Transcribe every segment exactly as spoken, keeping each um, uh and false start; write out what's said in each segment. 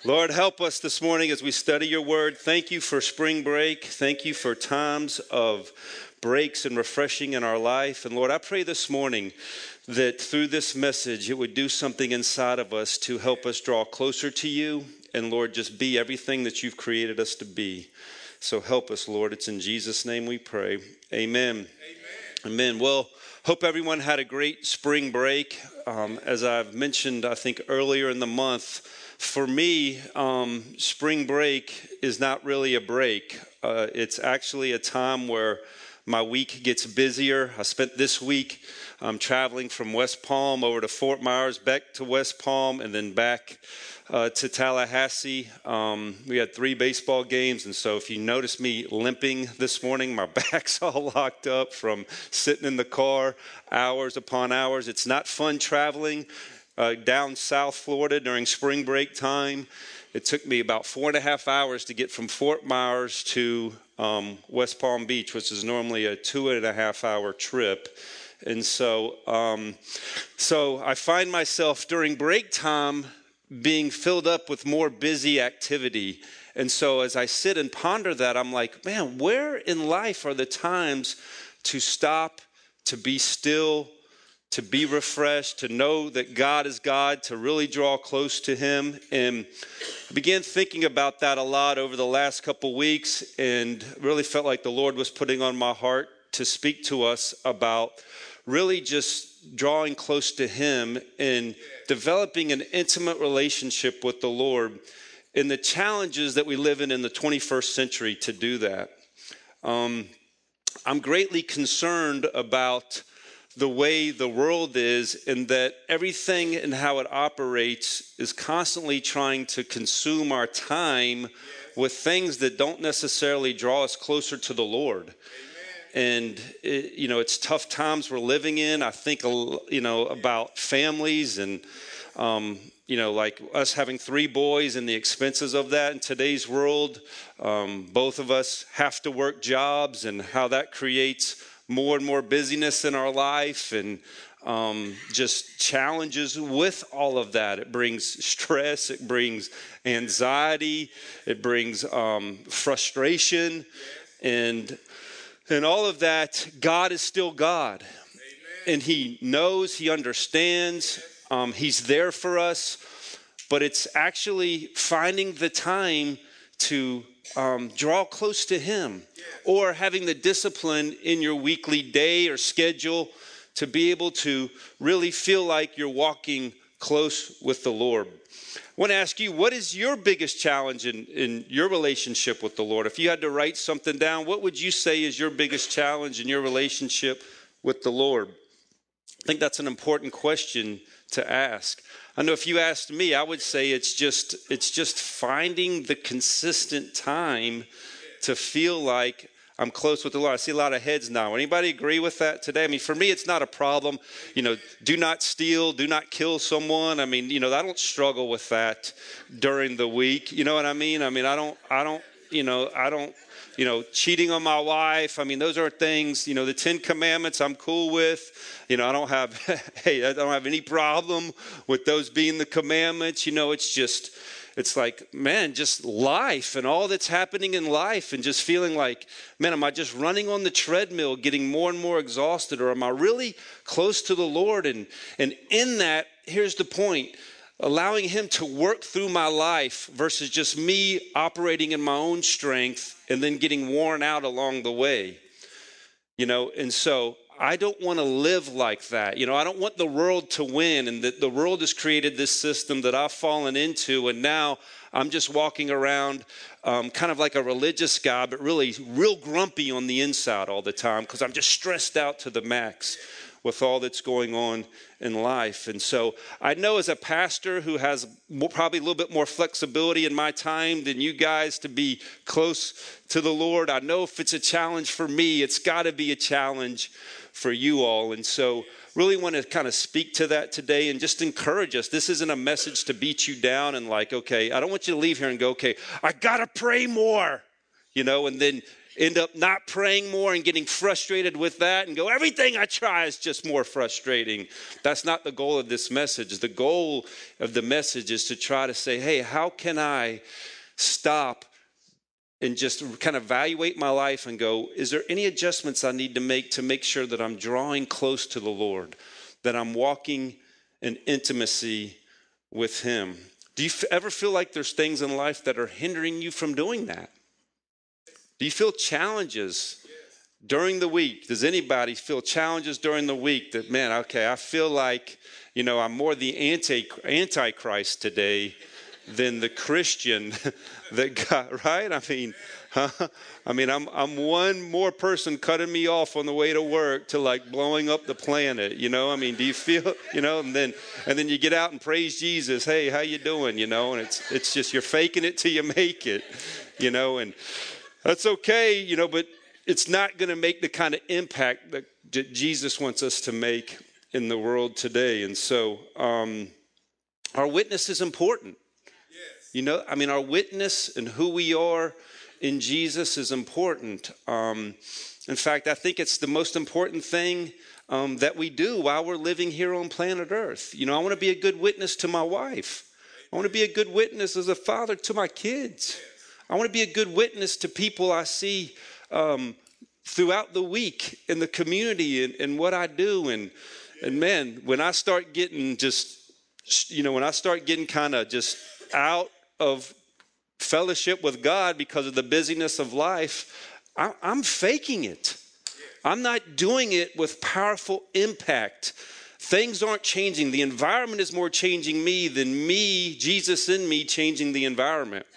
Lord, help us this morning as we study your word. Thank you for spring break. Thank you for times of breaks and refreshing in our life. And Lord, I pray this morning that through this message, it would do something inside of us to help us draw closer to you. And Lord, just be everything that you've created us to be. So help us, Lord. It's in Jesus' name we pray. Amen. Amen. Amen. Well, hope everyone had a great spring break. Um, as I've mentioned, I think earlier in the month, for me, um, spring break is not really a break. Uh, it's actually a time where my week gets busier. I spent this week um, traveling from West Palm over to Fort Myers, back to West Palm, and then back uh, to Tallahassee. Um, we had three baseball games, and so if you notice me limping this morning, my back's all locked up from sitting in the car hours upon hours. It's not fun traveling Uh, down South Florida during spring break time. It took me about four and a half hours to get from Fort Myers to um, West Palm Beach, which is normally a two and a half hour trip. And so, um, so I find myself during break time being filled up with more busy activity. And so as I sit and ponder that, I'm like, man, where in life are the times to stop, to be still, to be refreshed, to know that God is God, to really draw close to him? And I began thinking about that a lot over the last couple weeks, and really felt like the Lord was putting on my heart to speak to us about really just drawing close to him and developing an intimate relationship with the Lord, and the challenges that we live in in the twenty-first century to do that. Um, I'm greatly concerned about the way the world is, in that everything and how it operates is constantly trying to consume our time with things that don't necessarily draw us closer to the Lord. And, it, you know, it's tough times we're living in. I think, you know, about families and, um, you know, like us having three boys and the expenses of that in today's world. Um, both of us have to work jobs, and how that creates more and more busyness in our life, and um, just challenges with all of that. It brings stress, it brings anxiety, it brings um, frustration, and and all of that. God is still God. Amen. And he knows, he understands, um, he's there for us, but it's actually finding the time to Um, draw close to him, or having the discipline in your weekly day or schedule to be able to really feel like you're walking close with the Lord. I want to ask you, what is your biggest challenge in, in your relationship with the Lord? If you had to write something down, what would you say is your biggest challenge in your relationship with the Lord? I think that's an important question to ask. I know if you asked me, I would say it's just it's just finding the consistent time to feel like I'm close with the Lord. I see a lot of heads now. Anybody agree with that today? I mean, for me, it's not a problem. You know, do not steal, do not kill someone. I mean, you know, I don't struggle with that during the week. You know what I mean? I mean, I don't, I don't, you know, I don't, you know, cheating on my wife. I mean, those are things, you know, the Ten Commandments I'm cool with. You know, I don't have, hey, I don't have any problem with those being the commandments. You know, it's just, it's like, man, just life and all that's happening in life, and just feeling like, man, am I just running on the treadmill, getting more and more exhausted, or am I really close to the Lord? And, and in that, here's the point. Allowing him to work through my life versus just me operating in my own strength and then getting worn out along the way. You know, and so I don't want to live like that. You know, I don't want the world to win, and that the world has created this system that I've fallen into, and now I'm just walking around um, kind of like a religious guy, but really real grumpy on the inside all the time because I'm just stressed out to the max with all that's going on in life. And so I know, as a pastor who has more, probably a little bit more flexibility in my time than you guys to be close to the Lord, I know if it's a challenge for me, it's got to be a challenge for you all. And so really want to kind of speak to that today and just encourage us. This isn't a message to beat you down and like, okay, I don't want you to leave here and go, okay, I got to pray more, you know, and then end up not praying more and getting frustrated with that and go, everything I try is just more frustrating. That's not the goal of this message. The goal of the message is to try to say, hey, how can I stop and just kind of evaluate my life and go, is there any adjustments I need to make to make sure that I'm drawing close to the Lord, that I'm walking in intimacy with him? Do you ever feel like there's things in life that are hindering you from doing that? Do you feel challenges during the week? Does anybody feel challenges during the week that, man, okay, I feel like, you know, I'm more the anti antichrist today than the Christian that got, right? I mean, huh? I mean, I'm I'm one more person cutting me off on the way to work to like blowing up the planet, you know? I mean, do you feel, you know, and then and then you get out and praise Jesus. Hey, how you doing? You know, and it's it's just you're faking it till you make it, you know, and that's okay, you know, but it's not going to make the kind of impact that Jesus wants us to make in the world today. And so um, our witness is important. You know, I mean, our witness and who we are in Jesus is important. Um, in fact, I think it's the most important thing um, that we do while we're living here on planet Earth. You know, I want to be a good witness to my wife. I want to be a good witness as a father to my kids. I want to be a good witness to people I see um, throughout the week in the community and, and what I do. And, and man, when I start getting just, you know, when I start getting kind of just out of fellowship with God because of the busyness of life, I, I'm faking it. I'm not doing it with powerful impact. Things aren't changing. The environment is more changing me than me, Jesus in me, changing the environment.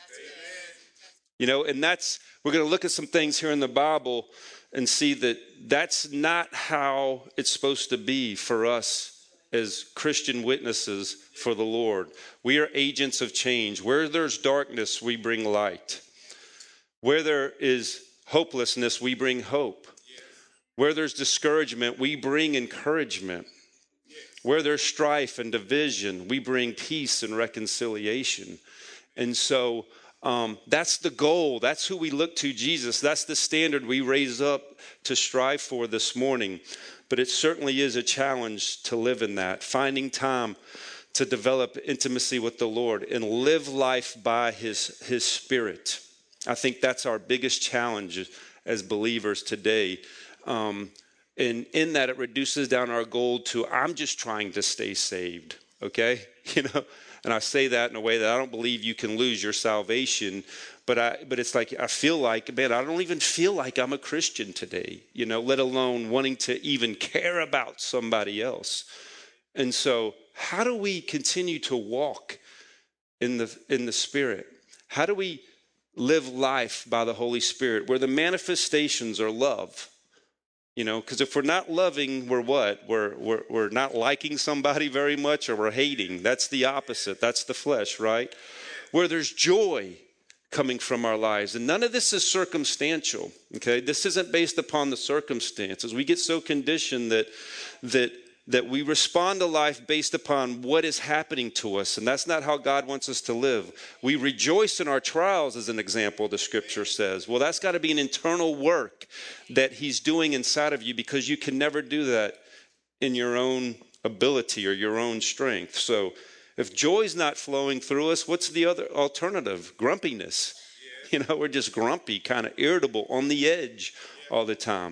You know, and that's, we're going to look at some things here in the Bible and see that that's not how it's supposed to be for us as Christian witnesses for the Lord. We are agents of change. Where there's darkness, we bring light. Where there is hopelessness, we bring hope. Where there's discouragement, we bring encouragement. Where there's strife and division, we bring peace and reconciliation. And so um, that's the goal. That's who we look to, Jesus. That's the standard we raise up to strive for this morning. But it certainly is a challenge to live in that, finding time to develop intimacy with the Lord and live life by his, his Spirit. I think that's our biggest challenge as believers today. Um, and in that, it reduces down our goal to, I'm just trying to stay saved, okay? You know, and I say that in a way that I don't believe you can lose your salvation, but I, but it's like, I feel like, man, I don't even feel like I'm a Christian today, you know, let alone wanting to even care about somebody else. And so how do we continue to walk in the, in the Spirit? How do we live life by the Holy Spirit where the manifestations are love? You know, because if we're not loving, we're what? We're, we're we're not liking somebody very much, or we're hating. That's the opposite. That's the flesh, right? Where there's joy coming from our lives. And none of this is circumstantial, okay? This isn't based upon the circumstances. We get so conditioned that that that we respond to life based upon what is happening to us. And that's not how God wants us to live. We rejoice in our trials, as an example, the scripture says. Well, that's got to be an internal work that he's doing inside of you, because you can never do that in your own ability or your own strength. So if joy's not flowing through us, what's the other alternative? Grumpiness. You know, we're just grumpy, kind of irritable, on the edge all the time.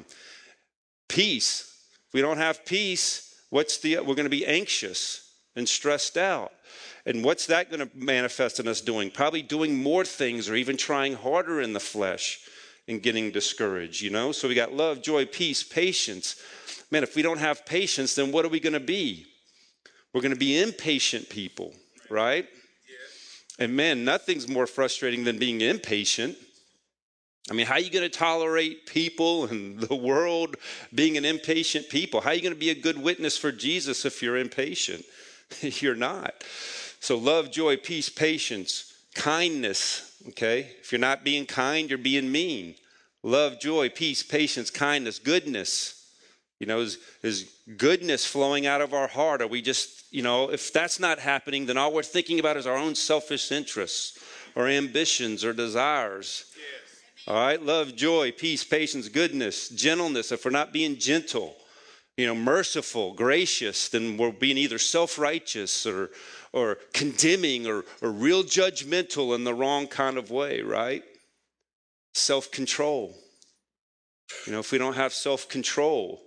Peace. If we don't have peace, What's the, we're going to be anxious and stressed out. And what's that going to manifest in us doing? Probably doing more things, or even trying harder in the flesh and getting discouraged, you know? So we got love, joy, peace, patience. Man, if we don't have patience, then what are we going to be? We're going to be impatient people, right? And man, nothing's more frustrating than being impatient. I mean, how are you going to tolerate people and the world being an impatient people? How are you going to be a good witness for Jesus if you're impatient? You're not. So love, joy, peace, patience, kindness, okay? If you're not being kind, you're being mean. Love, joy, peace, patience, kindness, goodness. You know, is, is goodness flowing out of our heart? Are we just, you know, if that's not happening, then all we're thinking about is our own selfish interests or ambitions or desires. All right, love, joy, peace, patience, goodness, gentleness. If we're not being gentle, you know, merciful, gracious, then we're being either self-righteous or or condemning or, or real judgmental in the wrong kind of way, right? Self-control. You know, if we don't have self-control,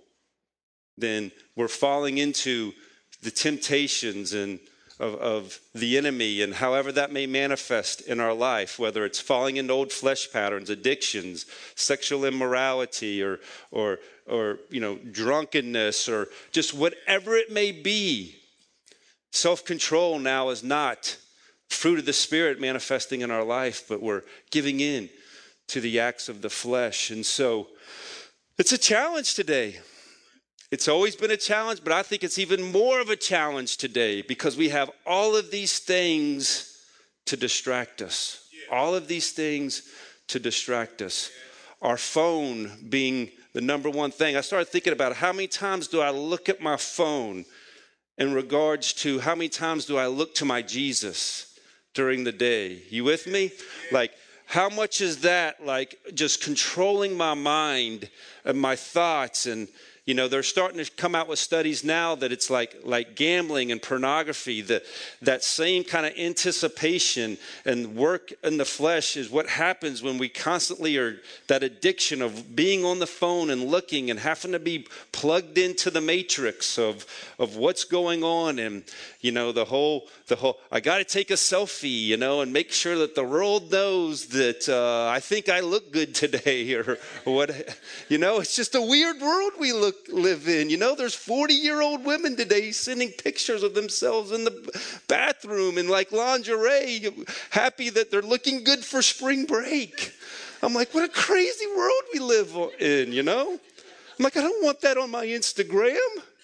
then we're falling into the temptations and of, of the enemy, and however that may manifest in our life, whether it's falling into old flesh patterns, addictions, sexual immorality, or or or you know, drunkenness, or just whatever it may be. Self-control now is not fruit of the Spirit manifesting in our life, but we're giving in to the acts of the flesh. And so it's a challenge today. It's always been a challenge, but I think it's even more of a challenge today because we have all of these things to distract us. All of these things to distract us. Our phone being the number one thing. I started thinking about how many times do I look at my phone in regards to how many times do I look to my Jesus during the day? You with me? Like, how much is that like just controlling my mind and my thoughts? And, you know, they're starting to come out with studies now that it's like like gambling and pornography, that that same kind of anticipation and work in the flesh is what happens when we constantly are, that addiction of being on the phone and looking and having to be plugged into the matrix of of what's going on. And, you know, the whole, the whole, I got to take a selfie, you know, and make sure that the world knows that uh, I think I look good today or what, you know, it's just a weird world we look live in. You know, there's forty-year-old women today sending pictures of themselves in the bathroom in like lingerie, happy that they're looking good for spring break. I'm like, what a crazy world we live in, you know? I'm like, I don't want that on my Instagram.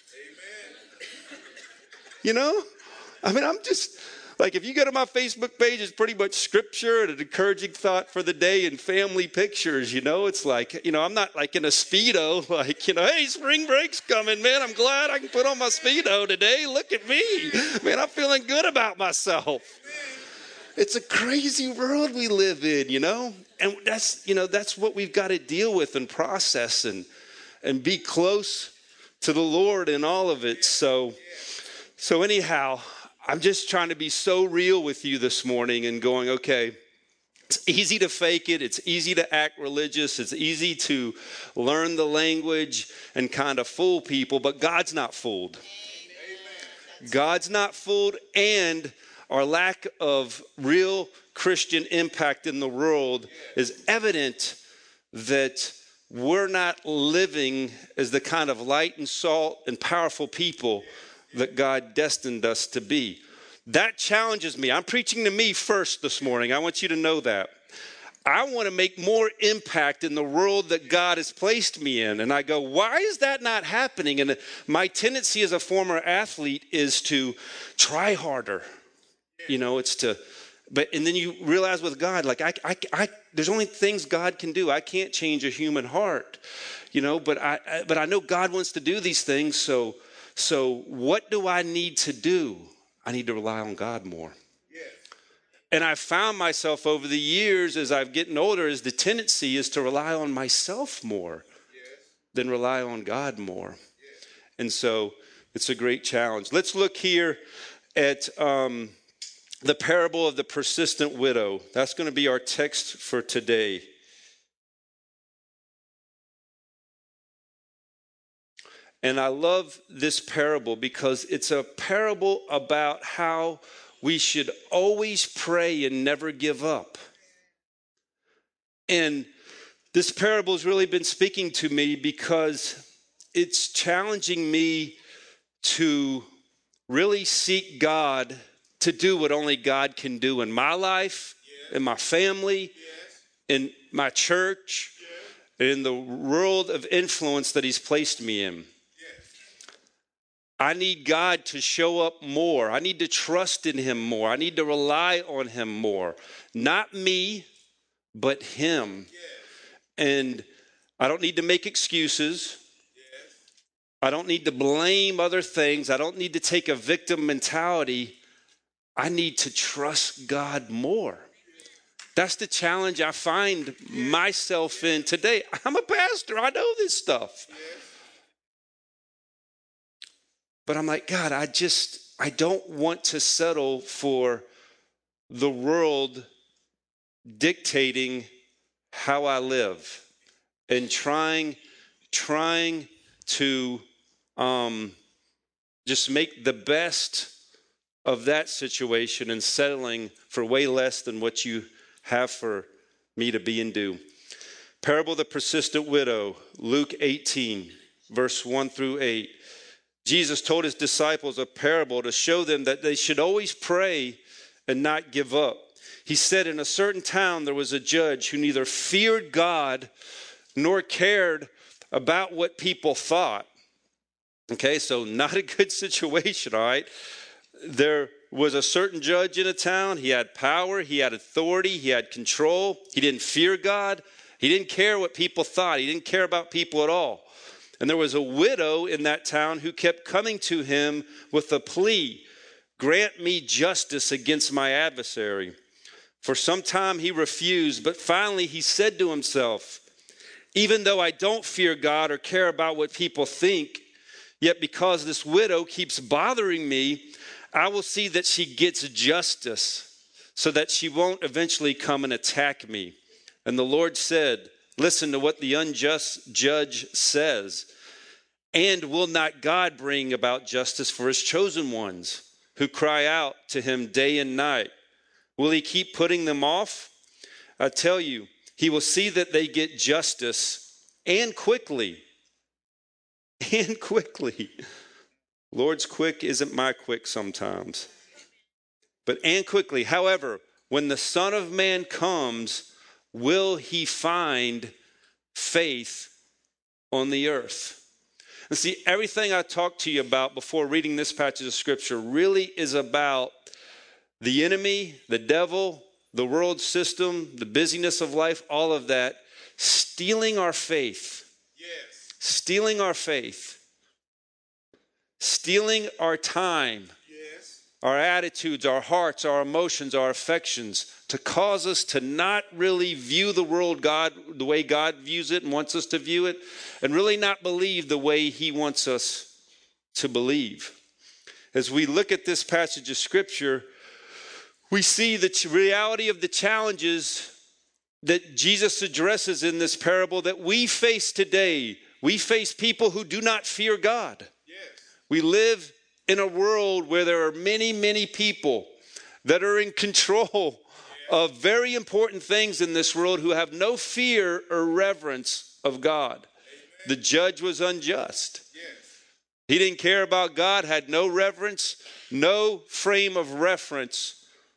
You know? I mean, I'm just... Like, if you go to my Facebook page, it's pretty much scripture and an encouraging thought for the day and family pictures, you know? It's like, you know, I'm not like in a Speedo, like, you know, hey, spring break's coming, man. I'm glad I can put on my Speedo today. Look at me. Man, I'm feeling good about myself. It's a crazy world we live in, you know? And that's, you know, that's what we've got to deal with and process and, and be close to the Lord in all of it. So, so anyhow... I'm just trying to be so real with you this morning and going, okay, it's easy to fake it. It's easy to act religious. It's easy to learn the language and kind of fool people, but God's not fooled. God's not fooled, and our lack of real Christian impact in the world is evident that we're not living as the kind of light and salt and powerful people that God destined us to be. That challenges me. I'm preaching to me first this morning. I want you to know that. I want to make more impact in the world that God has placed me in. And I go, why is that not happening? And my tendency as a former athlete is to try harder. You know, it's to, but, and then you realize with God, like, I, I, I there's only things God can do. I can't change a human heart, you know, but I, I but I know God wants to do these things. So, so what do I need to do? I need to rely on God more. And I found myself over the years as I've getting older, is the tendency is to rely on myself more than rely on God more. And so it's a great challenge. Let's look here at um, the parable of the persistent widow. That's going to be our text for today. And I love this parable because it's a parable about how we should always pray and never give up. And this parable has really been speaking to me because it's challenging me to really seek God to do what only God can do in my life, in my family, in my church, and in the world of influence that He's placed me in. I need God to show up more. I need to trust in Him more. I need to rely on Him more. Not me, but Him. And I don't need to make excuses. I don't need to blame other things. I don't need to take a victim mentality. I need to trust God more. That's the challenge I find myself in today. I'm a pastor. I know this stuff. But I'm like, God, I just, I don't want to settle for the world dictating how I live and trying, trying to um, just make the best of that situation and settling for way less than what you have for me to be and do. Parable of the persistent widow, Luke eighteen, verse one through eight. Jesus told his disciples a parable to show them that they should always pray and not give up. He said, in a certain town there was a judge who neither feared God nor cared about what people thought. Okay, so not a good situation, all right? There was a certain judge in a town. He had power, he had authority, he had control. He didn't fear God. He didn't care what people thought. He didn't care about people at all. And there was a widow in that town who kept coming to him with a plea, grant me justice against my adversary. For some time he refused, but finally he said to himself, even though I don't fear God or care about what people think, yet because this widow keeps bothering me, I will see that she gets justice so that she won't eventually come and attack me. And the Lord said, listen to what the unjust judge says. And will not God bring about justice for his chosen ones who cry out to him day and night? Will he keep putting them off? I tell you, he will see that they get justice and quickly. And quickly. Lord's quick isn't my quick sometimes. But and quickly. However, when the Son of Man comes, will he find faith on the earth? And see, everything I talked to you about before reading this passage of scripture really is about the enemy, the devil, the world system, the busyness of life, all of that, stealing our faith. Yes. Stealing our faith. Stealing our time. Yes. Our attitudes, our hearts, our emotions, our affections, to cause us to not really view the world God the way God views it and wants us to view it, and really not believe the way he wants us to believe. As we look at this passage of scripture, we see the reality of the challenges that Jesus addresses in this parable that we face today. We face people who do not fear God. Yes. We live in a world where there are many, many people that are in control of very important things in this world who have no fear or reverence of God. Amen. The judge was unjust. Yes. He didn't care about God, had no reverence, no frame of reference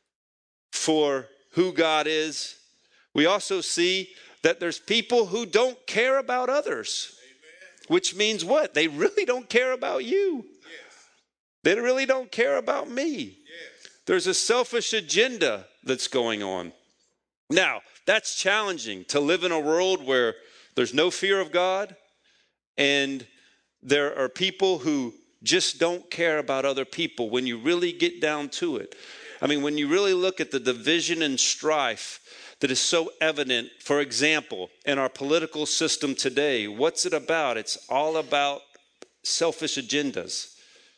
for who God is. We also see that there's people who don't care about others. Amen. Which means what? They really don't care about you. Yes. They really don't care about me. Yes. There's a selfish agenda that's going on. Now, that's challenging to live in a world where there's no fear of God and there are people who just don't care about other people when you really get down to it. I mean, when you really look at the division and strife that is so evident, for example, in our political system today, what's it about? It's all about selfish agendas.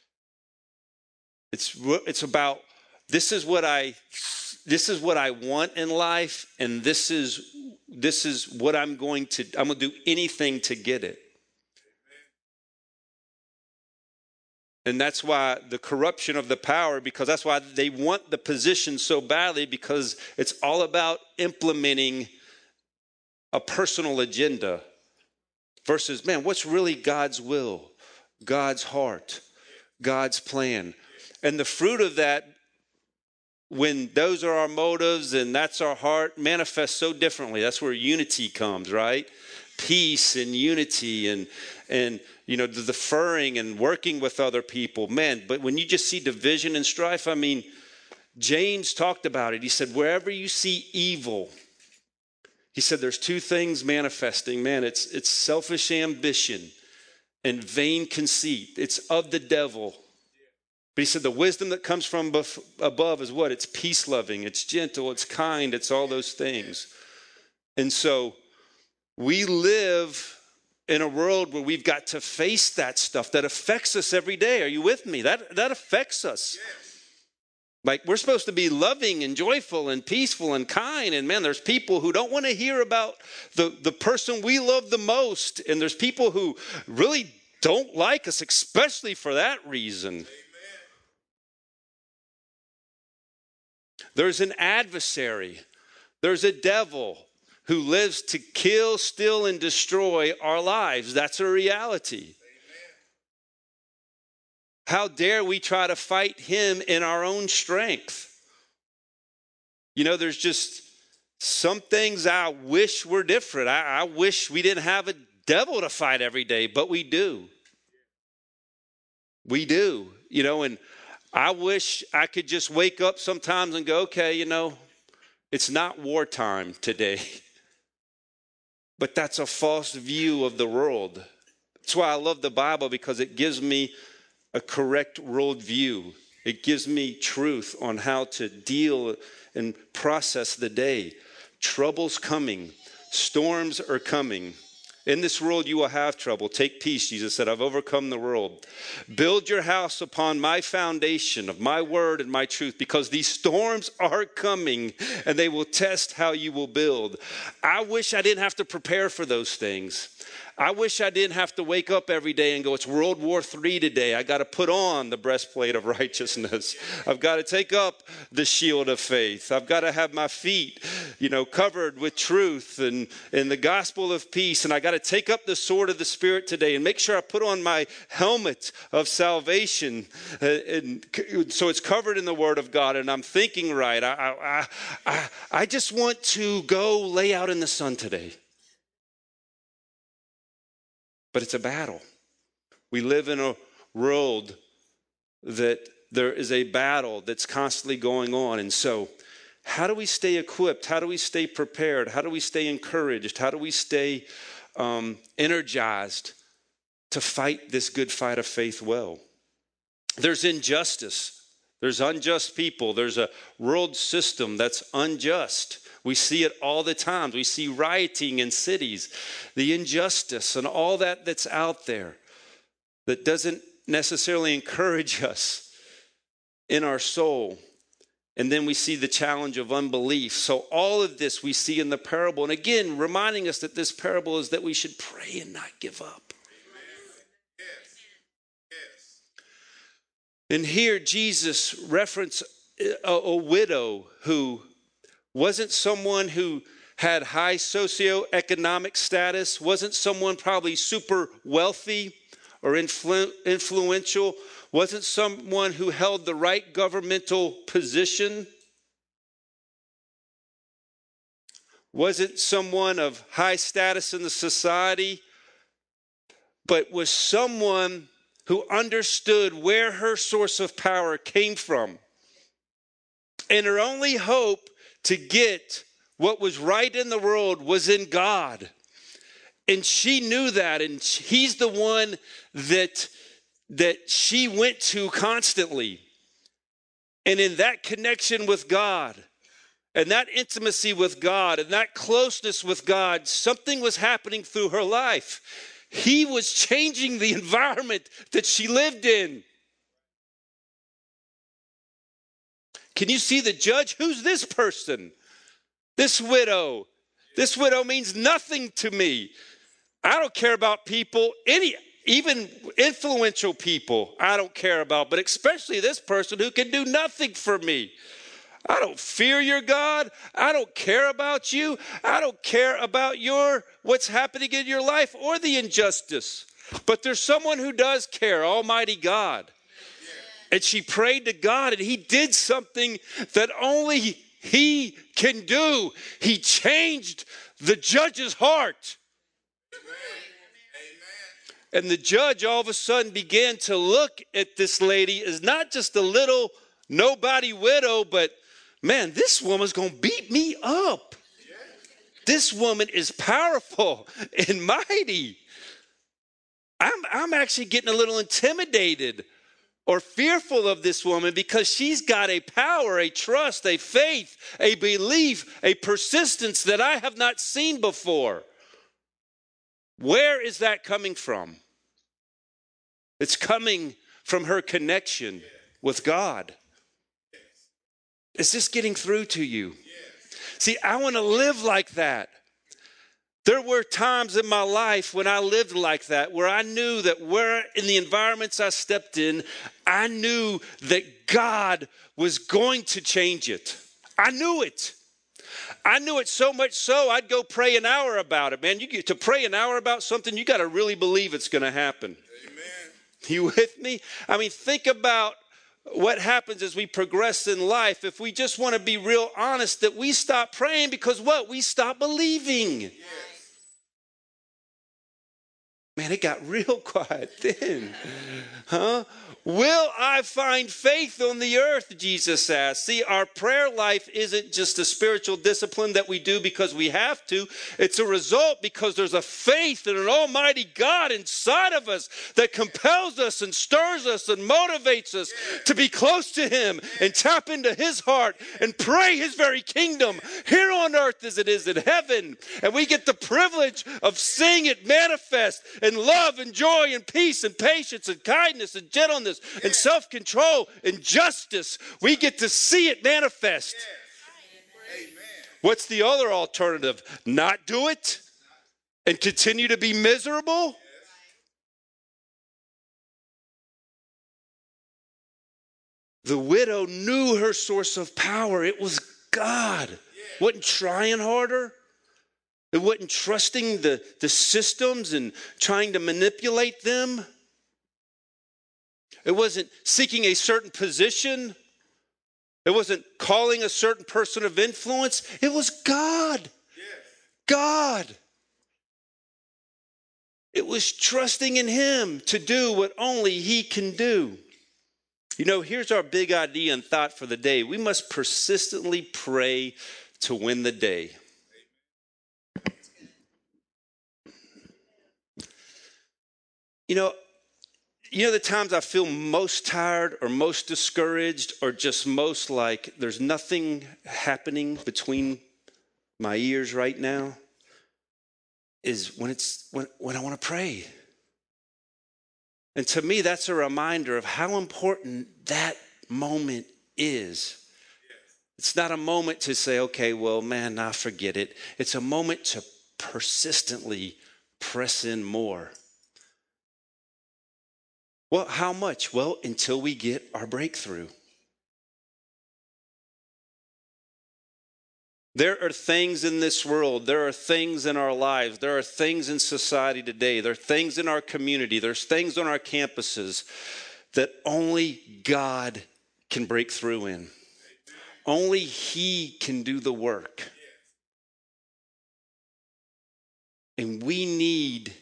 It's, it's about, this is what I, this is what I want in life, and this is, this is what I'm going to, I'm going to do anything to get it. And that's why the corruption of the power, because that's why they want the position so badly, because it's all about implementing a personal agenda versus, man, what's really God's will, God's heart, God's plan. And the fruit of that, when those are our motives and that's our heart, manifests so differently. That's where unity comes, right? Peace and unity and, and you know, the deferring and working with other people. Man, but when you just see division and strife, I mean, James talked about it. He said, wherever you see evil, he said there's two things manifesting. Man, it's it's selfish ambition and vain conceit. It's of the devil. But he said the wisdom that comes from bef- above is what? It's peace-loving, it's gentle, it's kind, it's all those things. And so we live in a world where we've got to face that stuff that affects us every day. Are you with me? That, that affects us. Yes. Like we're supposed to be loving and joyful and peaceful and kind. And man, there's people who don't want to hear about the, the person we love the most. And there's people who really don't like us, especially for that reason. Amen. There's an adversary. There's a devil who lives to kill, steal, and destroy our lives. That's a reality. Amen. How dare we try to fight him in our own strength? You know, there's just some things I wish were different. I, I wish we didn't have a devil to fight every day, but we do. We do, you know, and I wish I could just wake up sometimes and go, okay, you know, it's not wartime today. But that's a false view of the world. That's why I love the Bible, because it gives me a correct world view. It gives me truth on how to deal and process the day. Trouble's coming. Storms are coming. In this world you will have trouble. Take peace, Jesus said. I've overcome the world. Build your house upon my foundation of my word and my truth, because these storms are coming and they will test how you will build. I wish I didn't have to prepare for those things. I wish I didn't have to wake up every day and go, it's World War Three today. I got to put on the breastplate of righteousness. I've got to take up the shield of faith. I've got to have my feet, you know, covered with truth and, and the gospel of peace. And I got to take up the sword of the Spirit today and make sure I put on my helmet of salvation. Uh, and so it's covered in the word of God and I'm thinking right. I, I, I, I just want to go lay out in the sun today. But it's a battle. We live in a world that there is a battle that's constantly going on. And so how do we stay equipped? How do we stay prepared? How do we stay encouraged? How do we stay um, energized to fight this good fight of faith well? There's injustice. There's unjust people. There's a world system that's unjust. We see it all the time. We see rioting in cities, the injustice and all that that's out there that doesn't necessarily encourage us in our soul. And then we see the challenge of unbelief. So all of this we see in the parable. And again, reminding us that this parable is that we should pray and not give up. Yes. Yes. And here Jesus referenced a, a widow who wasn't someone who had high socioeconomic status, wasn't someone probably super wealthy or influ- influential, wasn't someone who held the right governmental position, wasn't someone of high status in the society, but was someone who understood where her source of power came from. And her only hope to get what was right in the world was in God. And she knew that, and he's the one that, that she went to constantly. And in that connection with God, and that intimacy with God, and that closeness with God, something was happening through her life. He was changing the environment that she lived in. Can you see the judge? Who's this person? This widow. This widow means nothing to me. I don't care about people, any, even influential people, I don't care about, but especially this person who can do nothing for me. I don't fear your God. I don't care about you. I don't care about your what's happening in your life or the injustice. But there's someone who does care, Almighty God. And she prayed to God, and he did something that only he can do. He changed the judge's heart. Amen. And the judge all of a sudden began to look at this lady as not just a little nobody widow, but man, this woman's going to beat me up. This woman is powerful and mighty. I'm, I'm actually getting a little intimidated or fearful of this woman because she's got a power, a trust, a faith, a belief, a persistence that I have not seen before. Where is that coming from? It's coming from her connection with God. Is this getting through to you? See, I want to live like that. There were times in my life when I lived like that, where I knew that where in the environments I stepped in, I knew that God was going to change it. I knew it. I knew it so much so I'd go pray an hour about it. Man, you get to pray an hour about something, you got to really believe it's going to happen. Amen. You with me? I mean, think about what happens as we progress in life. If we just want to be real honest, that we stop praying because what? We stop believing. Yes. Man, it got real quiet then. Huh? Will I find faith on the earth, Jesus asked. See, our prayer life isn't just a spiritual discipline that we do because we have to. It's a result because there's a faith in an almighty God inside of us that compels us and stirs us and motivates us to be close to him and tap into his heart and pray his very kingdom here on earth as it is in heaven. And we get the privilege of seeing it manifest in love and joy and peace and patience and kindness and gentleness and self-control and justice. We get to see it manifest. Amen. What's the other alternative? Not do it and continue to be miserable? The widow knew her source of power. It was God. Wasn't trying harder. It wasn't trusting the, the systems and trying to manipulate them. It wasn't seeking a certain position. It wasn't calling a certain person of influence. It was God. Yes. God. It was trusting in him to do what only he can do. You know, here's our big idea and thought for the day. We must persistently pray to win the day. You know, You know the times I feel most tired or most discouraged or just most like there's nothing happening between my ears right now is when it's when, when I want to pray. And to me, that's a reminder of how important that moment is. It's not a moment to say, okay, well, man, now forget it. It's a moment to persistently press in more. Well, how much? Well, until we get our breakthrough. There are things in this world, there are things in our lives, there are things in society today, there are things in our community, there's things on our campuses that only God can break through in. Only he can do the work. And we need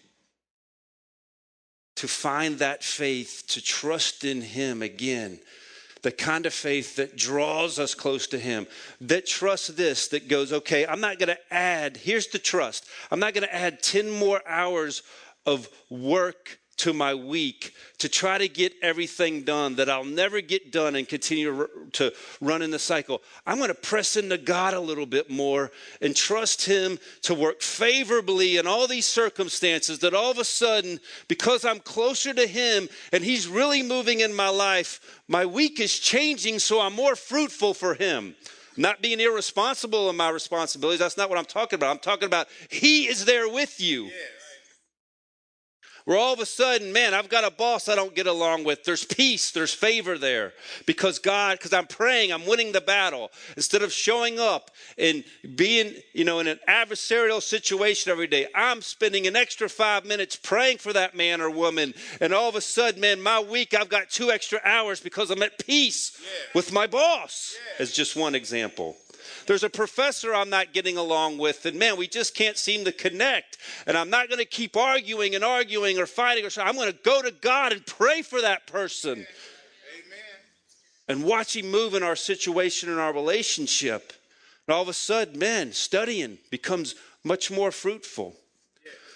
to find that faith, to trust in him again. The kind of faith that draws us close to him, that trusts this, that goes, okay, I'm not going to add, here's the trust. I'm not going to add ten more hours of work to my week to try to get everything done that I'll never get done and continue to run in the cycle. I'm going to press into God a little bit more and trust him to work favorably in all these circumstances, that all of a sudden, because I'm closer to him and he's really moving in my life, my week is changing so I'm more fruitful for him. Not being irresponsible in my responsibilities. That's not what I'm talking about. I'm talking about he is there with you. Yes. Where all of a sudden, man, I've got a boss I don't get along with. There's peace, there's favor there. Because God, because I'm praying, I'm winning the battle. Instead of showing up and being, you know, in an adversarial situation every day, I'm spending an extra five minutes praying for that man or woman. And all of a sudden, man, my week, I've got two extra hours because I'm at peace Yeah. with my boss, Yeah. as just one example. There's a professor I'm not getting along with, and man, we just can't seem to connect. And I'm not going to keep arguing and arguing or fighting. Or I'm going to go to God and pray for that person. Amen. And watch him move in our situation and our relationship. And all of a sudden, man, studying becomes much more fruitful.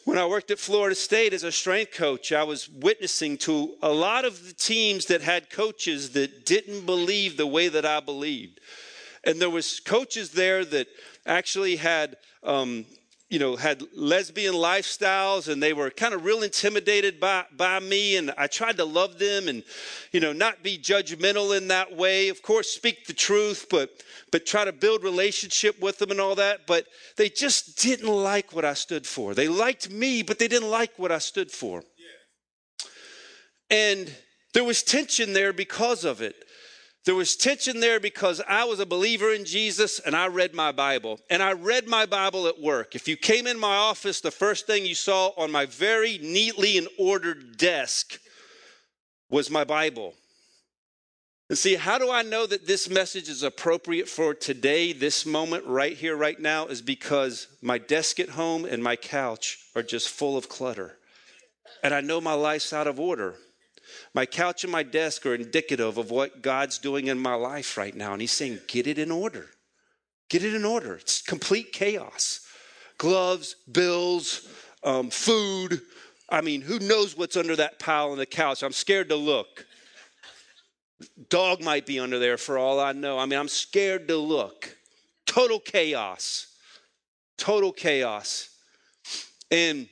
When I worked at Florida State as a strength coach, I was witnessing to a lot of the teams that had coaches that didn't believe the way that I believed. And there was coaches there that actually had, um, you know, had lesbian lifestyles, and they were kind of real intimidated by, by me. And I tried to love them and, you know, not be judgmental in that way. Of course, speak the truth, but but try to build relationship with them and all that. But they just didn't like what I stood for. They liked me, but they didn't like what I stood for. Yeah. And there was tension there because of it. There was tension there because I was a believer in Jesus and I read my Bible. And I read my Bible at work. If you came in my office, the first thing you saw on my very neatly and ordered desk was my Bible. And see, how do I know that this message is appropriate for today, this moment, right here, right now, is because my desk at home and my couch are just full of clutter. And I know my life's out of order. My couch and my desk are indicative of what God's doing in my life right now. And he's saying, get it in order. Get it in order. It's complete chaos. Gloves, bills, um, food. I mean, who knows what's under that pile on the couch? I'm scared to look. Dog might be under there for all I know. I mean, I'm scared to look. Total chaos. Total chaos. And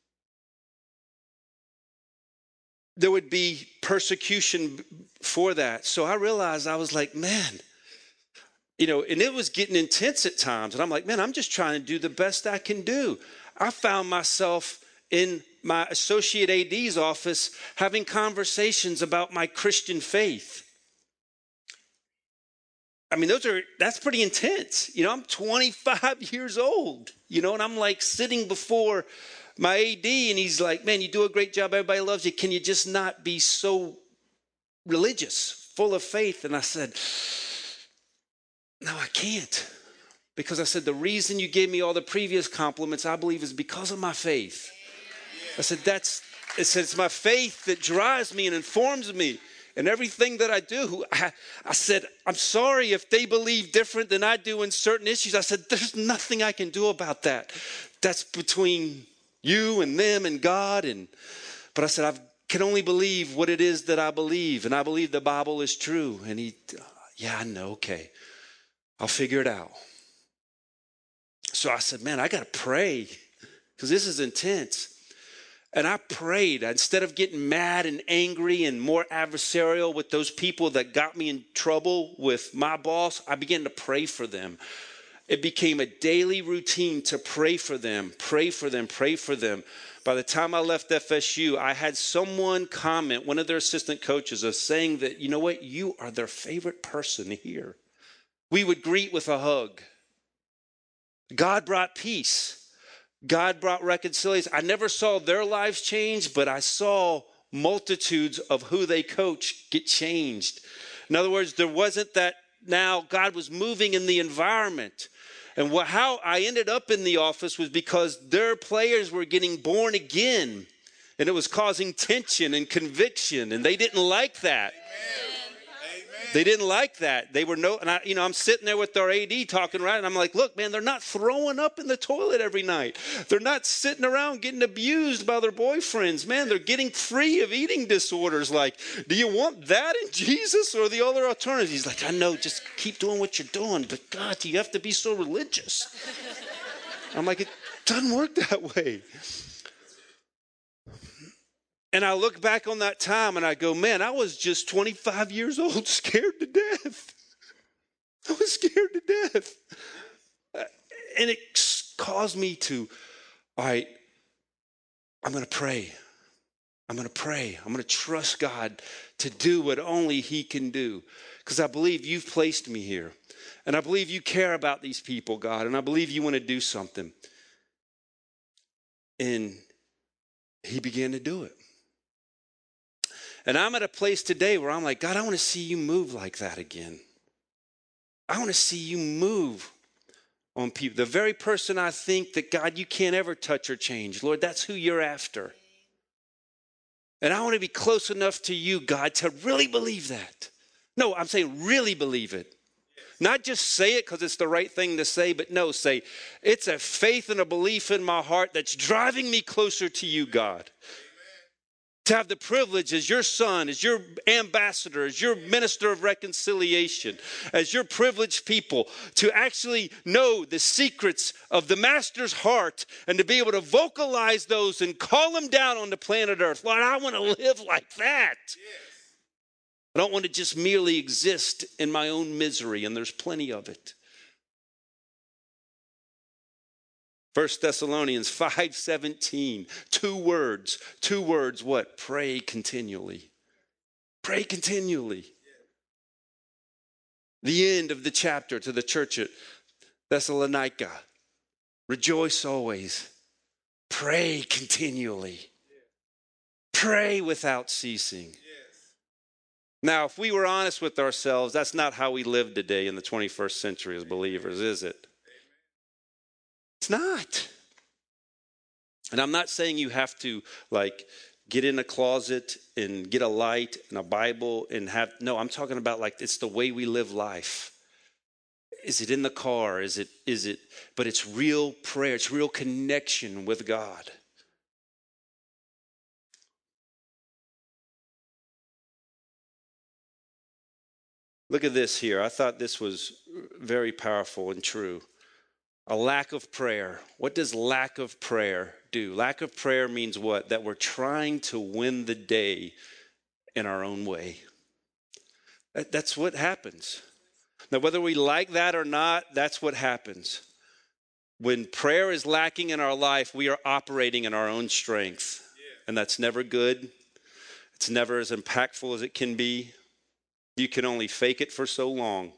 there would be persecution for that. So I realized, I was like, man, you know, and it was getting intense at times. And I'm like, man, I'm just trying to do the best I can do. I found myself in my associate A D's office having conversations about my Christian faith. I mean, those are, that's pretty intense. You know, I'm twenty-five years old, you know, and I'm like sitting before my A D and he's like, man, you do a great job. Everybody loves you. Can you just not be so religious, full of faith? And I said, no, I can't. Because I said, the reason you gave me all the previous compliments, I believe, is because of my faith. I said, that's, it said, it's my faith that drives me and informs me in everything that I do. I, I said, I'm sorry if they believe different than I do in certain issues. I said, there's nothing I can do about that. That's between you and them and God. And but I said, I can only believe what it is that I believe. And I believe the Bible is true. And he, yeah, I know. Okay. I'll figure it out. So I said, man, I got to pray because this is intense. And I prayed. Instead of getting mad and angry and more adversarial with those people that got me in trouble with my boss, I began to pray for them. It became a daily routine to pray for them, pray for them, pray for them. By the time I left F S U, I had someone comment, one of their assistant coaches, of saying that, you know what, you are their favorite person here. We would greet with a hug. God brought peace. God brought reconciliation. I never saw their lives change, but I saw multitudes of who they coached get changed. In other words, there wasn't that now God was moving in the environment. And what, how I ended up in the office was because their players were getting born again. And it was causing tension and conviction. And they didn't like that. Amen. They didn't like that. They were no, and I, you know, I'm sitting there with our A D talking around, and I'm like, look, man, they're not throwing up in the toilet every night. They're not sitting around getting abused by their boyfriends. Man, they're getting free of eating disorders. Like, do you want that in Jesus or the other alternative? He's like, I know, just keep doing what you're doing, but God, do you have to be so religious? I'm like, it doesn't work that way. And I look back on that time and I go, man, I was just twenty-five years old, scared to death. I was scared to death. And it caused me to, all right, I'm going to pray. I'm going to pray. I'm going to trust God to do what only he can do. Because I believe you've placed me here. And I believe you care about these people, God. And I believe you want to do something. And he began to do it. And I'm at a place today where I'm like, God, I want to see you move like that again. I want to see you move on people. The very person I think that, God, you can't ever touch or change. Lord, that's who you're after. And I want to be close enough to you, God, to really believe that. No, I'm saying really believe it. Not just say it because it's the right thing to say, but no, say, it's a faith and a belief in my heart that's driving me closer to you, God. To have the privilege as your son, as your ambassador, as your minister of reconciliation, as your privileged people, to actually know the secrets of the master's heart and to be able to vocalize those and call them down on the planet Earth. Lord, I want to live like that. Yes. I don't want to just merely exist in my own misery, and there's plenty of it. First Thessalonians five seventeen, two words, two words, what? Pray continually. Pray continually. The end of the chapter to the church at Thessalonica. Rejoice always. Pray continually. Pray without ceasing. Now, if we were honest with ourselves, that's not how we live today in the twenty-first century as believers, is it? It's not. And I'm not saying you have to like get in a closet and get a light and a Bible and have, no, I'm talking about like it's the way we live life. Is it in the car? Is it, is it, but it's real prayer. It's real connection with God. Look at this here. I thought this was very powerful and true. A lack of prayer. What does lack of prayer do? Lack of prayer means what? That we're trying to win the day in our own way. That's what happens. Now, whether we like that or not, that's what happens. When prayer is lacking in our life, we are operating in our own strength. And that's never good. It's never as impactful as it can be. You can only fake it for so long.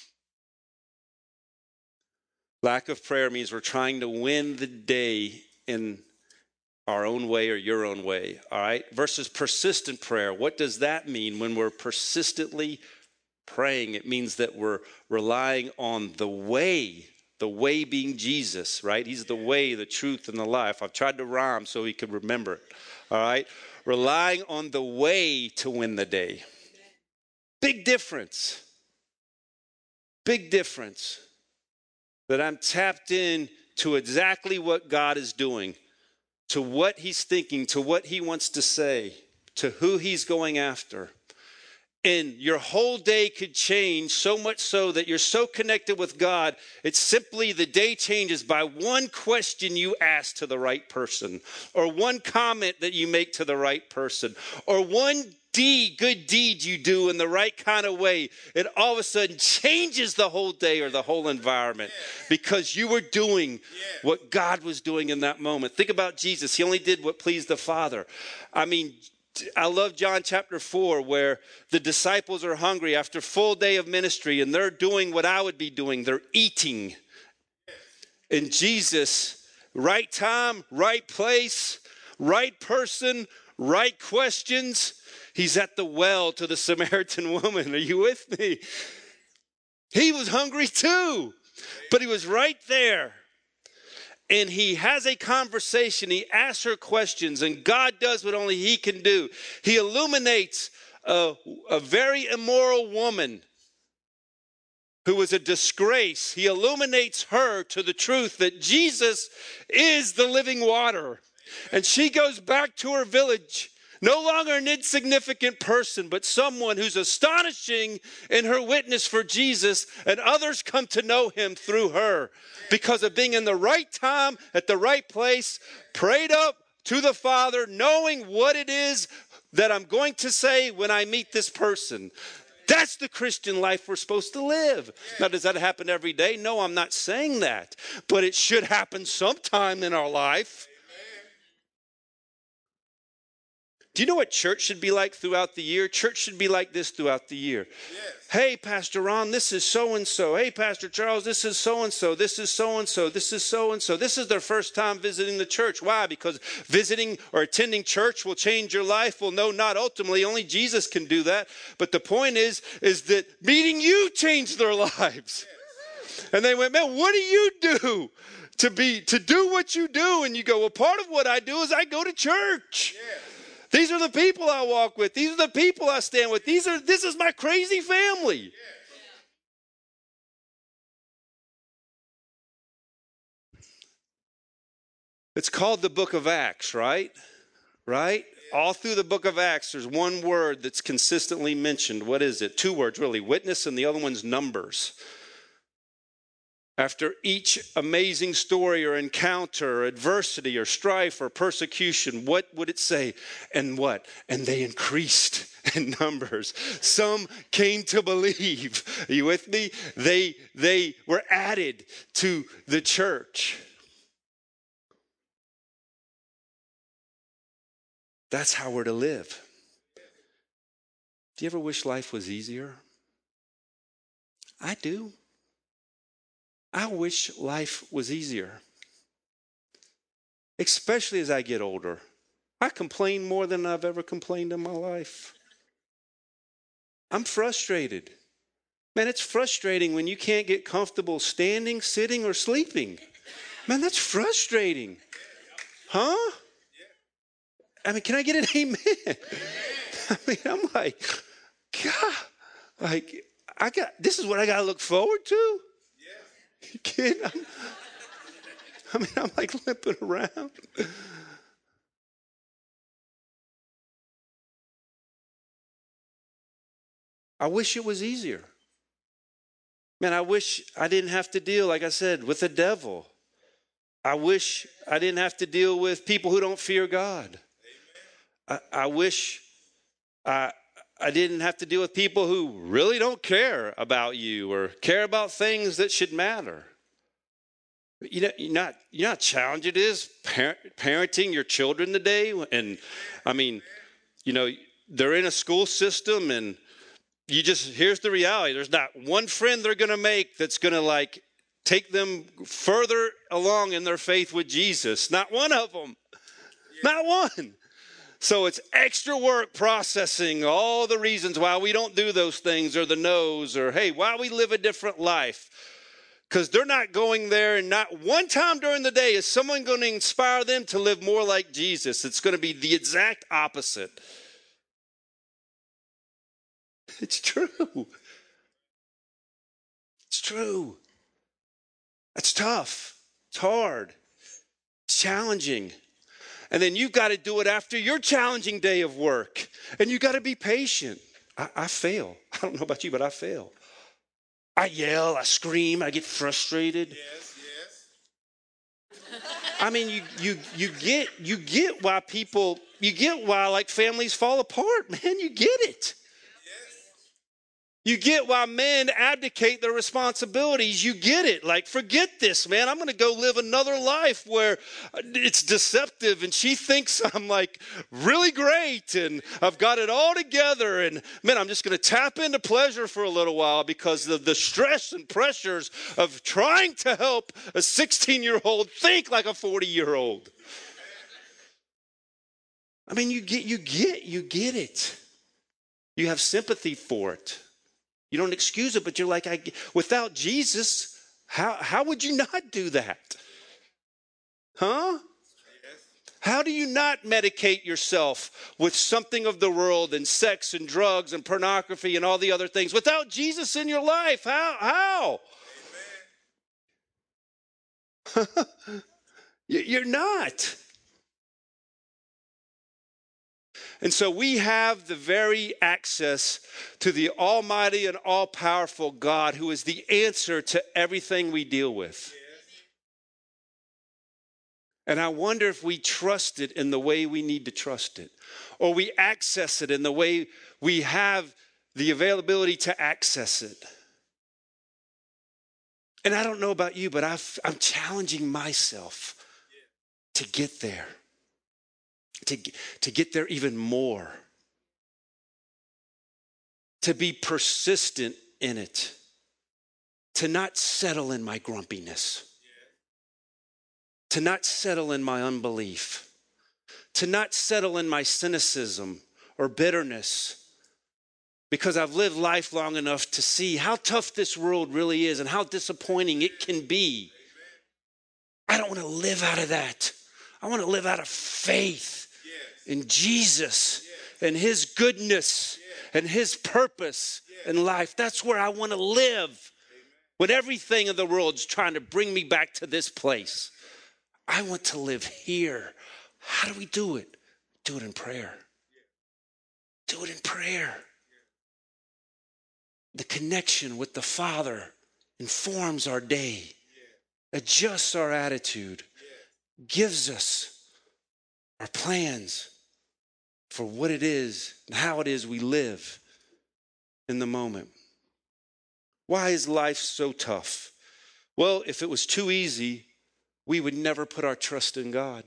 Lack of prayer means we're trying to win the day in our own way or your own way, all right? Versus persistent prayer. What does that mean when we're persistently praying? It means that we're relying on the way, the way being Jesus, right? He's the way, the truth, and the life. I've tried to rhyme so he could remember it, all right? Relying on the way to win the day. Big difference. Big difference. That I'm tapped in to exactly what God is doing, to what he's thinking, to what he wants to say, to who he's going after. And your whole day could change so much so that you're so connected with God, it's simply the day changes by one question you ask to the right person, or one comment that you make to the right person, or one deed, good deed you do in the right kind of way. It all of a sudden changes the whole day or the whole environment because you were doing what God was doing in that moment. Think about Jesus. He only did what pleased the Father. I mean, I love John chapter four where the disciples are hungry after a full day of ministry and they're doing what I would be doing. They're eating. And Jesus, right time, right place, right person, right questions. He's at the well to the Samaritan woman. Are you with me? He was hungry too, but he was right there. And he has a conversation. He asks her questions, and God does what only he can do. He illuminates a, a very immoral woman who was a disgrace. He illuminates her to the truth that Jesus is the living water. And she goes back to her village. No longer an insignificant person, but someone who's astonishing in her witness for Jesus, and others come to know him through her because of being in the right time, at the right place, prayed up to the Father, knowing what it is that I'm going to say when I meet this person. That's the Christian life we're supposed to live. Now, does that happen every day? No, I'm not saying that, but it should happen sometime in our life. Do you know what church should be like throughout the year? Church should be like this throughout the year. Yes. Hey, Pastor Ron, this is so-and-so. Hey, Pastor Charles, this is so-and-so. This is so-and-so. This is so-and-so. This is their first time visiting the church. Why? Because visiting or attending church will change your life. Well, no, not ultimately. Only Jesus can do that. But the point is, is that meeting you changed their lives. Yes. And they went, man, what do you do to be to do what you do? And you go, well, part of what I do is I go to church. Yes. These are the people I walk with. These are the people I stand with. These are, this is my crazy family. It's called the book of Acts, right? Right? All through the book of Acts, there's one word that's consistently mentioned. What is it? Two words, really. Witness, and the other one's numbers. After each amazing story or encounter or adversity or strife or persecution, what would it say? And what? And they increased in numbers. Some came to believe. Are you with me? They, they were added to the church. That's how we're to live. Do you ever wish life was easier? I do. I wish life was easier. Especially as I get older. I complain more than I've ever complained in my life. I'm frustrated. Man, it's frustrating when you can't get comfortable standing, sitting, or sleeping. Man, that's frustrating. Huh? I mean, can I get an amen? I mean, I'm like, God, like, I got, this is what I got to look forward to? Yeah. You kidding? I'm, I mean, I'm like limping around. I wish it was easier. Man, I wish I didn't have to deal, like I said, with the devil. I wish I didn't have to deal with people who don't fear God. I, I wish I, I didn't have to deal with people who really don't care about you or care about things that should matter. You know, you're not, you know how challenging it is parent, parenting your children today. And I mean, you know, they're in a school system and you just, here's the reality. There's not one friend they're going to make that's going to like take them further along in their faith with Jesus. Not one of them. Not one. So it's extra work processing all the reasons why we don't do those things or the no's or, hey, why we live a different life. Because they're not going there, and not one time during the day is someone going to inspire them to live more like Jesus. It's going to be the exact opposite. It's true. It's true. It's tough. It's hard. It's challenging. And then you've got to do it after your challenging day of work. And you've got to be patient. I, I fail. I don't know about you, but I fail. I yell, I scream, I get frustrated. Yes, yes. I mean, you you you get you get why people, you get why like families fall apart, man. You get it. You get why men abdicate their responsibilities. You get it. Like, forget this, man. I'm going to go live another life where it's deceptive and she thinks I'm like really great and I've got it all together. And man, I'm just going to tap into pleasure for a little while because of the stress and pressures of trying to help a sixteen-year-old think like a forty-year-old. I mean, you get, you get, you get it. You have sympathy for it. You don't excuse it, but you're like, I, without Jesus, how, how would you not do that? Huh? How do you not medicate yourself with something of the world and sex and drugs and pornography and all the other things without Jesus in your life? How? How? You're not. And so we have the very access to the almighty and all-powerful God who is the answer to everything we deal with. And I wonder if we trust it in the way we need to trust it, or we access it in the way we have the availability to access it. And I don't know about you, but I've, I'm challenging myself to get there. To, to get there even more. To be persistent in it. To not settle in my grumpiness. To not settle in my unbelief. To not settle in my cynicism or bitterness. Because I've lived life long enough to see how tough this world really is and how disappointing it can be. I don't want to live out of that. I want to live out of faith. In Jesus and his goodness and his purpose in life. That's where I want to live. When everything in the world is trying to bring me back to this place. I want to live here. How do we do it? Do it in prayer. Do it in prayer. The connection with the Father informs our day, adjusts our attitude, gives us our plans for what it is and how it is we live in the moment. Why is life so tough? Well, if it was too easy, we would never put our trust in God.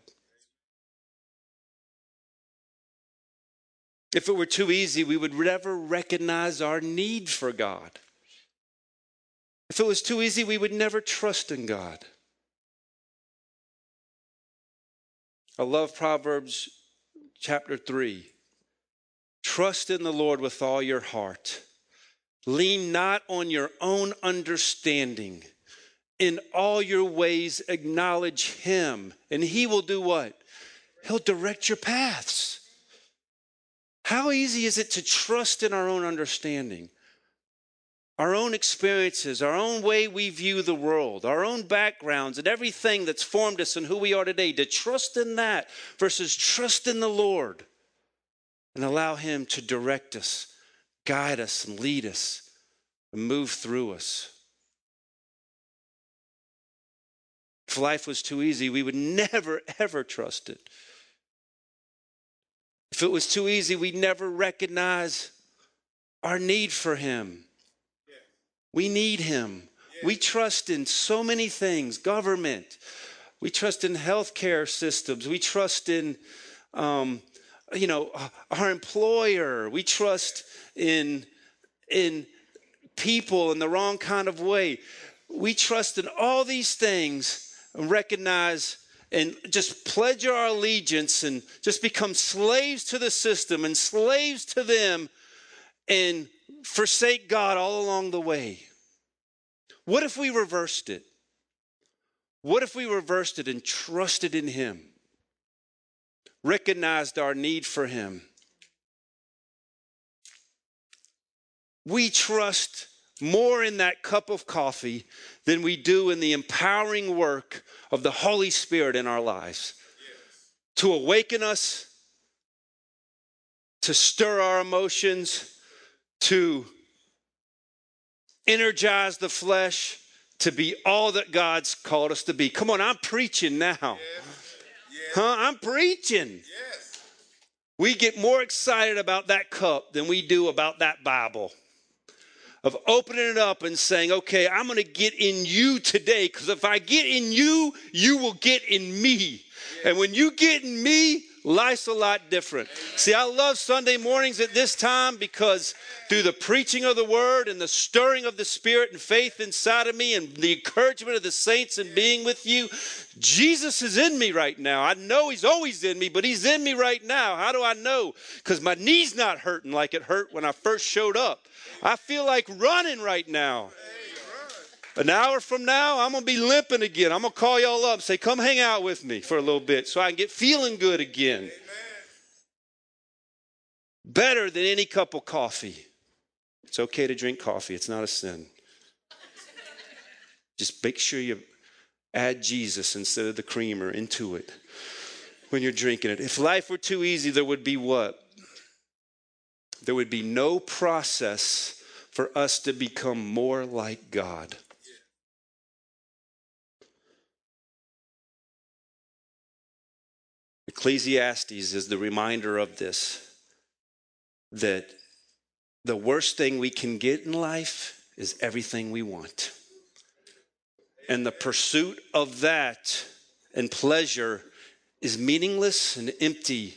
If it were too easy, we would never recognize our need for God. If it was too easy, we would never trust in God. I love Proverbs chapter three. Trust in the Lord with all your heart. Lean not on your own understanding. In all your ways acknowledge him. And he will do what? He'll direct your paths. How easy is it to trust in our own understanding? Our own experiences, our own way we view the world, our own backgrounds, and everything that's formed us and who we are today, to trust in that versus trust in the Lord and allow him to direct us, guide us, and lead us, and move through us. If life was too easy, we would never, ever trust it. If it was too easy, we'd never recognize our need for him. We need him. We trust in so many things, government. We trust in healthcare systems. We trust in, um, you know, our employer. We trust in, in people in the wrong kind of way. We trust in all these things and recognize and just pledge our allegiance and just become slaves to the system and slaves to them and forsake God all along the way. What if we reversed it? What if we reversed it and trusted in him? Recognized our need for him. We trust more in that cup of coffee than we do in the empowering work of the Holy Spirit in our lives. Yes. To awaken us, to stir our emotions, to energize the flesh, to be all that God's called us to be. Come on, I'm preaching now. Yes. Yes. Huh? I'm preaching. Yes. We get more excited about that cup than we do about that Bible. Of opening it up and saying, okay, I'm going to get in you today, because if I get in you, you will get in me. Yes. And when you get in me, life's a lot different. See, I love Sunday mornings at this time because through the preaching of the word and the stirring of the Spirit and faith inside of me and the encouragement of the saints and being with you, Jesus is in me right now. I know he's always in me, but he's in me right now. How do I know? Because my knee's not hurting like it hurt when I first showed up. I feel like running right now. An hour from now, I'm going to be limping again. I'm going to call y'all up and say, come hang out with me for a little bit so I can get feeling good again. Amen. Better than any cup of coffee. It's okay to drink coffee. It's not a sin. Just make sure you add Jesus instead of the creamer into it when you're drinking it. If life were too easy, there would be what? There would be no process for us to become more like God. Ecclesiastes is the reminder of this, that the worst thing we can get in life is everything we want. And the pursuit of that and pleasure is meaningless and empty.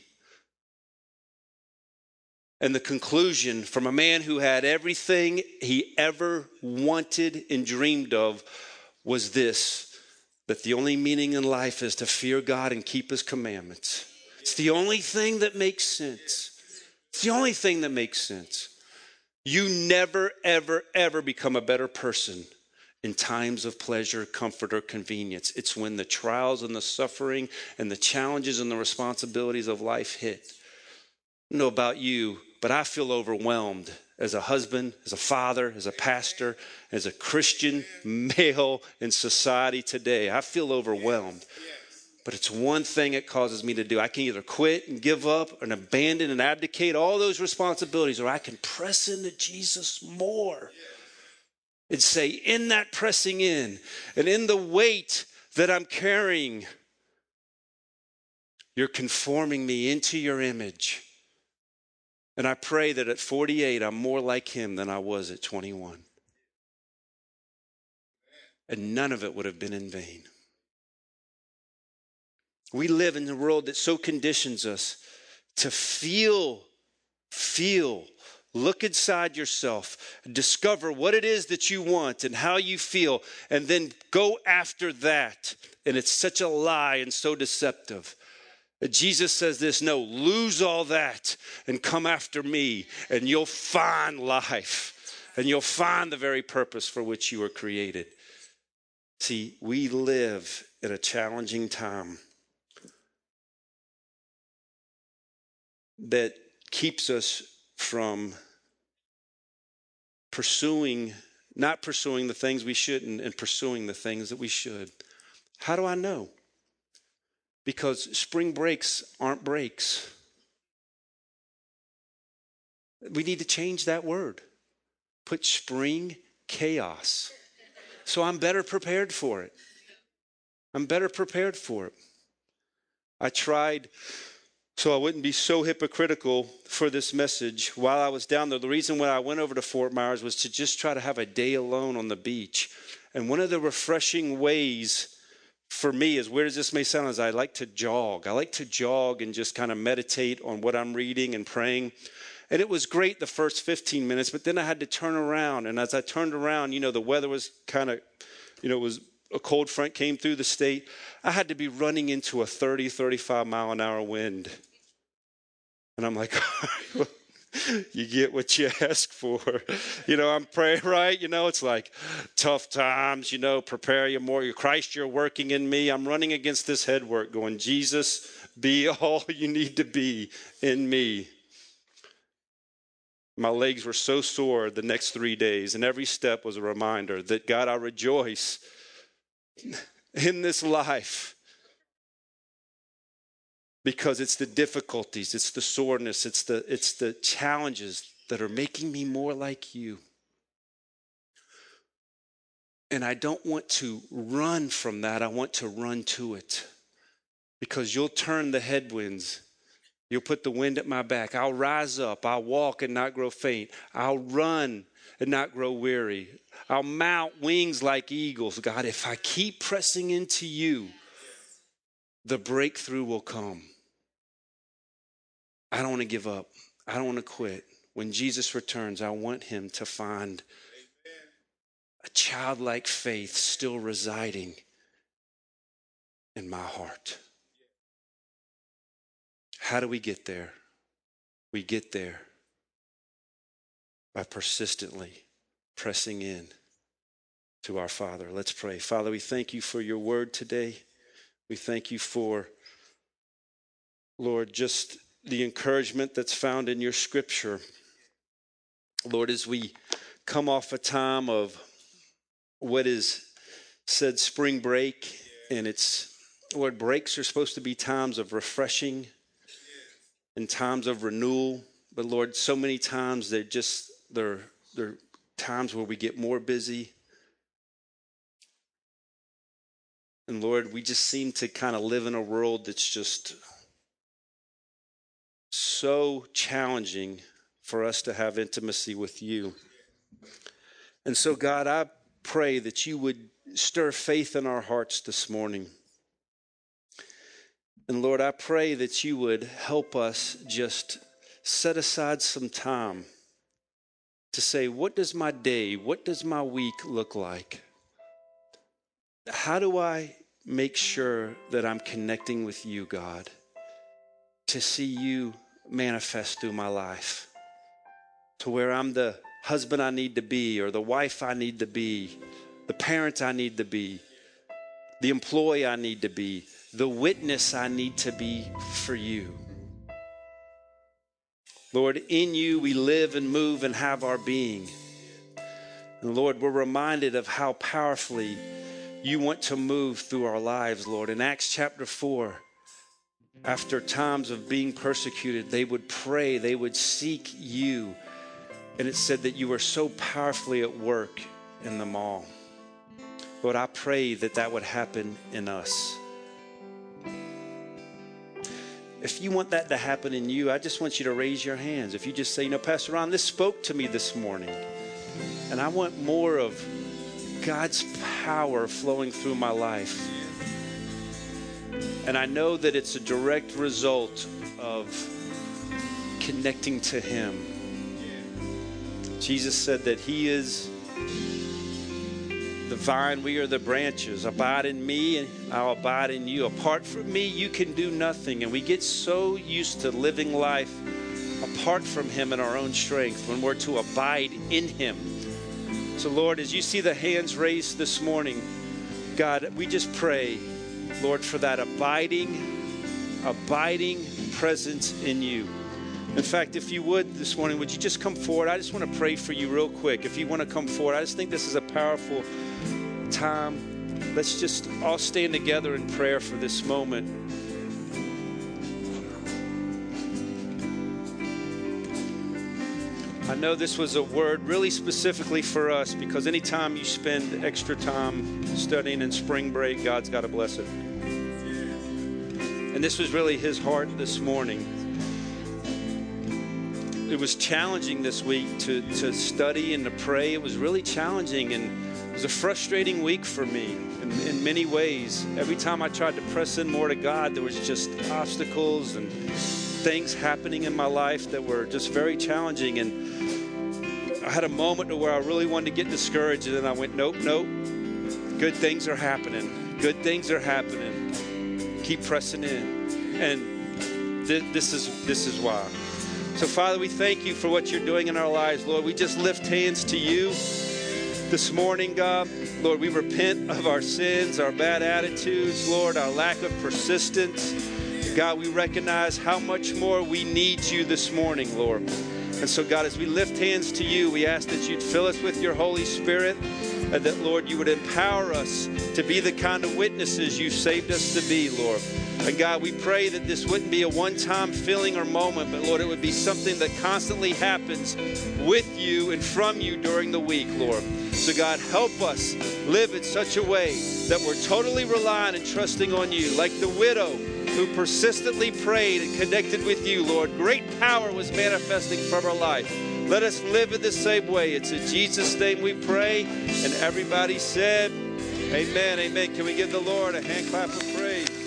And the conclusion from a man who had everything he ever wanted and dreamed of was this: that the only meaning in life is to fear God and keep his commandments. It's the only thing that makes sense. It's the only thing that makes sense. You never, ever, ever become a better person in times of pleasure, comfort, or convenience. It's when the trials and the suffering and the challenges and the responsibilities of life hit. I don't know about you, but I feel overwhelmed as a husband, as a father, as a pastor, as a Christian male in society today. I feel overwhelmed. But it's one thing it causes me to do. I can either quit and give up and abandon and abdicate all those responsibilities, or I can press into Jesus more and say, in that pressing in and in the weight that I'm carrying, you're conforming me into your image. And I pray that at forty-eight, I'm more like him than I was at twenty-one. And none of it would have been in vain. We live in a world that so conditions us to feel, feel, look inside yourself, discover what it is that you want and how you feel, and then go after that. And it's such a lie and so deceptive. Jesus says this, no, lose all that and come after me, and you'll find life, and you'll find the very purpose for which you were created. See, we live in a challenging time that keeps us from pursuing, not pursuing the things we shouldn't and pursuing the things that we should. How do I know? Because spring breaks aren't breaks. We need to change that word. Put spring chaos. So I'm better prepared for it. I'm better prepared for it. I tried, so I wouldn't be so hypocritical for this message. While I was down there, the reason why I went over to Fort Myers was to just try to have a day alone on the beach. And one of the refreshing ways for me, as weird as this may sound, is I like to jog. I like to jog and just kind of meditate on what I'm reading and praying. And it was great the first fifteen minutes, but then I had to turn around. And as I turned around, you know, the weather was kind of, you know, it was a cold front came through the state. I had to be running into a thirty, thirty-five mile an hour wind. And I'm like, you get what you ask for. You know, I'm praying, right? You know, it's like tough times, you know, prepare you more. You Christ, you're working in me. I'm running against this head work going, Jesus, be all you need to be in me. My legs were so sore the next three days, and every step was a reminder that, God, I rejoice in this life because it's the difficulties, it's the soreness, it's the, it's the challenges that are making me more like you. And I don't want to run from that. I want to run to it because you'll turn the headwinds. You'll put the wind at my back. I'll rise up. I'll walk and not grow faint. I'll run and not grow weary. I'll mount wings like eagles. God, if I keep pressing into you, the breakthrough will come. I don't want to give up. I don't want to quit. When Jesus returns, I want him to find a childlike faith still residing in my heart. How do we get there? We get there by persistently pressing in to our Father. Let's pray. Father, we thank you for your word today. We thank you for, Lord, just the encouragement that's found in your scripture. Lord, as we come off a time of what is said spring break, and it's, Lord, breaks are supposed to be times of refreshing and times of renewal. But Lord, so many times they're just, they're, they're times where we get more busy. And Lord, we just seem to kind of live in a world that's just so challenging for us to have intimacy with you. And so, God, I pray that you would stir faith in our hearts this morning. And Lord, I pray that you would help us just set aside some time to say, what does my day, what does my week look like? How do I make sure that I'm connecting with you, God, to see you manifest through my life, to where I'm the husband I need to be, or the wife I need to be, the parent I need to be, the employee I need to be, the witness I need to be for you. Lord, in you we live and move and have our being. And Lord, we're reminded of how powerfully you want to move through our lives, Lord. In Acts chapter four, after times of being persecuted, they would pray, they would seek you. And it said that you were so powerfully at work in them all. Lord, I pray that that would happen in us. If you want that to happen in you, I just want you to raise your hands. If you just say, you know, Pastor Ron, this spoke to me this morning, and I want more of God's power flowing through my life. And I know that it's a direct result of connecting to him. Jesus said that he is the vine, we are the branches. Abide in me and I'll abide in you. Apart from me, you can do nothing. And we get so used to living life apart from him in our own strength when we're to abide in him. So Lord, as you see the hands raised this morning, God, we just pray, Lord, for that abiding, abiding presence in you. In fact, if you would this morning, would you just come forward? I just want to pray for you real quick. If you want to come forward, I just think this is a powerful time. Let's just all stand together in prayer for this moment. I know this was a word really specifically for us because anytime you spend extra time studying in spring break, God's got to bless it. And this was really his heart this morning. It was challenging this week to, to study and to pray. It was really challenging, and it was a frustrating week for me in, in many ways. Every time I tried to press in more to God, there was just obstacles and things happening in my life that were just very challenging. And I had a moment where I really wanted to get discouraged, and then I went, nope, nope. Good things are happening. Good things are happening. Keep pressing in. And th- this is this is why. So, Father, we thank you for what you're doing in our lives, Lord. We just lift hands to you this morning, God. Lord, we repent of our sins, our bad attitudes, Lord, our lack of persistence. God, we recognize how much more we need you this morning, Lord. And so, God, as we lift hands to you, we ask that you'd fill us with your Holy Spirit, and that, Lord, you would empower us to be the kind of witnesses you saved us to be, Lord. And God, we pray that this wouldn't be a one-time feeling or moment, but Lord, it would be something that constantly happens with you and from you during the week, Lord. So God, help us live in such a way that we're totally relying and trusting on you. Like the widow who persistently prayed and connected with you, Lord, great power was manifesting from her life. Let us live in the same way. It's in Jesus' name we pray. And everybody said, amen, amen. Can we give the Lord a hand clap of praise?